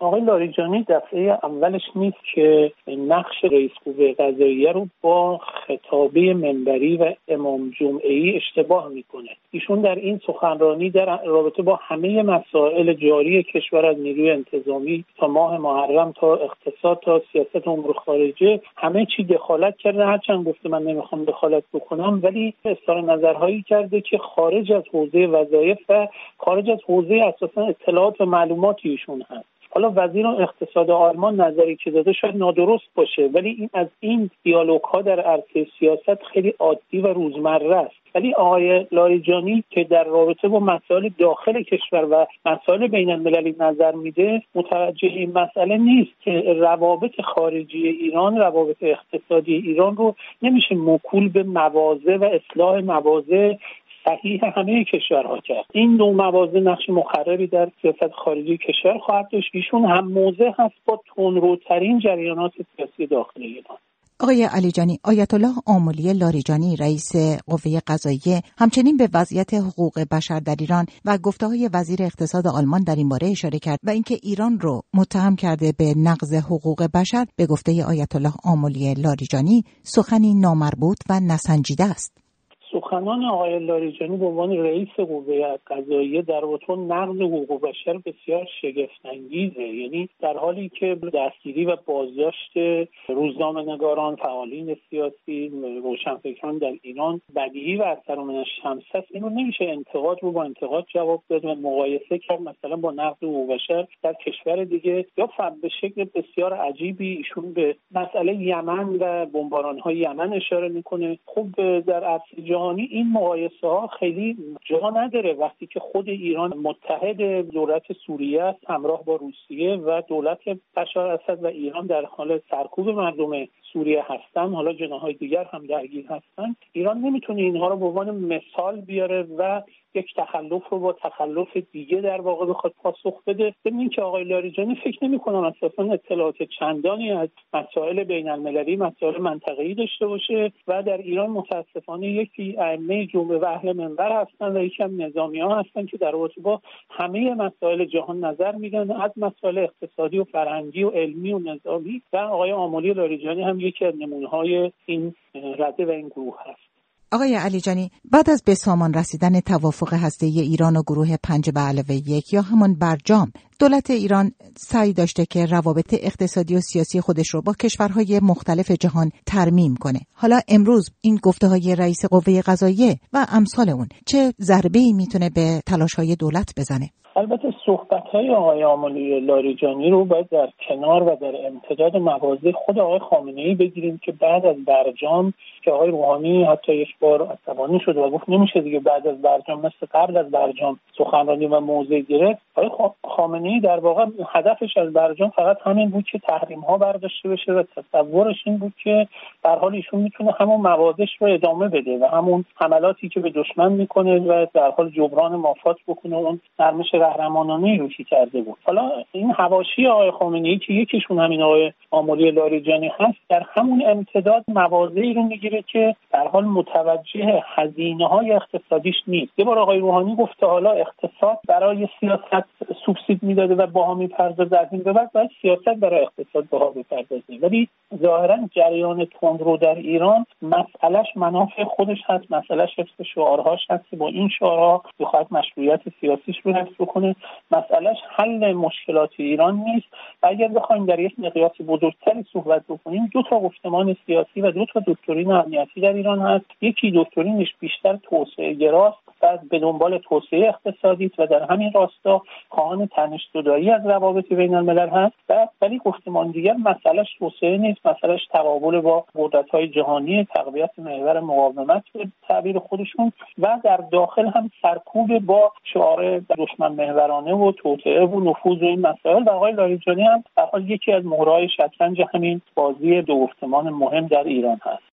آقای لاریجانی دفعه اولش نیست که نقش رئیس قوه قضاییه رو با خطابه منبری و امام جمعه‌ای اشتباه میکنه. ایشون در این سخنرانی در رابطه با همه مسائل جاری کشور از نیروی انتظامی تا ماه محرم تا اقتصاد تا سیاست امور خارجه همه چی دخالت کرده. هرچند گفته من نمیخوام دخالت بکنم، ولی اظهار نظرهایی کرده که خارج از حوزه وظایف و خارج از حوزه اساسا اطلاعات و معلومات ایشون هست. حالا وزیر اقتصاد آلمان نظری که داده شاید نادرست باشه، ولی این از این دیالوگ‌ها در عرصه سیاست خیلی عادی و روزمره است. ولی آقای لاریجانی که در رابطه با مسائل داخل کشور و مسائل بین المللی نظر میده، متوجه این مسئله نیست که روابط خارجی ایران، روابط اقتصادی ایران رو نمیشه موکول به مواضع و اصلاح مواضع صحیح همه کشورها کرد. این نوع مواضع نقش مخربی در سیاست خارجی کشور خواهد داشت. ایشون هم موضع هست با تندروترین جریانات سیاسی داخل ایران. آقای علیجانی، آیت الله آملی لاریجانی رئیس قوه قضاییه همچنین به وضعیت حقوق بشر در ایران و گفته‌های وزیر اقتصاد آلمان در این باره اشاره کرد و اینکه ایران رو متهم کرده به نقض حقوق بشر. به گفته آیت الله آملی لاریجانی سخنی نامربوط و نسنجیده است. سخنان آقای لاریجانی به عنوان رئیس قوه قضاییه در رابطه نقض حقوق بشر بسیار شگفت‌انگیزه. یعنی در حالی که دستگیری و بازداشت روزنامه‌نگاران، فعالین سیاسی، روشنفکران در ایران بدیهی و اثر من الشمس است، اینو نمیشه انتقاد رو با انتقاد جواب داد و مقایسه کرد مثلا با نقض حقوق بشر در کشور دیگه. یا به شکل بسیار عجیبی ایشون به مسئله یمن و بمباران‌های یمن اشاره میکنه. خب در عرصه این مقایسه ها خیلی جا نداره وقتی که خود ایران متحد دولت سوریه است همراه با روسیه و دولت بشار اسد و ایران در حال سرکوب مردم سوریه هستن. حالا جناح‌های دیگر هم درگیر هستن. ایران نمیتونه اینها رو به عنوان مثال بیاره و یک تخلف رو با تخلف دیگه در واقع بخواد پاسخ بده. ببینید که آقای لاریجانی فکر نمی‌کنم اساساً اطلاعات چندانی از مسائل بین‌المللی، مسائل منطقه‌ای داشته باشه و در ایران متأسفانه یکی ائمه جمعه و اهل منبر هستن و یکی هم نظامی‌ها هستن که در رابطه با همه مسائل جهان نظر میدن، از مسائل اقتصادی و فرهنگی و علمی و نظامی. و آقای آملی لاریجانی هم یکی از نمونه‌های این رده و این گروه هست. آقای علیجانی، بعد از به سامان رسیدن توافق هسته‌ای ایران و گروه 5+1 یا همان برجام، دولت ایران سعی داشته که روابط اقتصادی و سیاسی خودش رو با کشورهای مختلف جهان ترمیم کنه. حالا امروز این گفته‌های رئیس قوه قضاییه و امثال اون چه ضربه‌ای میتونه به تلاش‌های دولت بزنه؟ البته صحبت‌های آقای آملی لاریجانی رو باید در کنار و در امتداد مواضع خود آقای خامنه‌ای بگیریم که بعد از برجام که آقای روحانی حتی یک بار عصبانی شد و گفت نمیشه دیگه بعد از برجام مثل قبل از برجام سخنرانی و موضع گرفت. آقای خامنه‌ای در واقع هدفش از برجام فقط همین بود که تحریم‌ها برداشته بشه و تصورش این بود که در حال ایشون میتونه همون مواضعش رو ادامه بده و همون حملاتی که به دشمن میکنه و در حال جبران مافات بکنه اون نرمش قهرمانانه‌ای رو که کرده بود. حالا این حواشی آقای خامنه‌ای که یکیشون همین آقای آملی لاریجانی هست در همون امتداد مواضعی رو میگیره که در حال متوجه هزینه‌های اقتصادیش نیست. یه بار آقای روحانی گفته حالا اقتصاد برای سیاست سوبسید میداده و باها میپردازه، از این به بعد باید سیاست برای اقتصاد باها بپردازه. ولی ظاهرا جریان تندرو در ایران مسئلهش منافع خودش هست، مسئلهش حفظ شعارهاش هست که با این شعارها بخواد مشروعیت سیاسیش رو حفظ کنه. مسئلهش حل مشکلات ایران نیست. و اگر بخوایم در یک مقیاس بزرگتری صحبت بکنیم، دو تا گفتمان سیاسی و دو تا دکترین امنیتی در ایران هست. یکی دکترینش بیشتر توسعه گراست و به دنبال توسعه اقتصادی و در همین راستا خواهان تنش زدایی از روابط بین الملل هست. ولی گفتمان دیگر مسئلهش توسعه نیست، مسئلهش تقابل با قدرت‌های جهانی، تقویت محور مقاومت به تعبیر خودشون و در داخل هم سرکوب با شعار دشمن محورانه و توطئه و نفوذ و این مسائل. و آقای لاریجانی هم در حال یکی از مهرهای شطرنج همین بازی دو گفتمان مهم در ایران هست.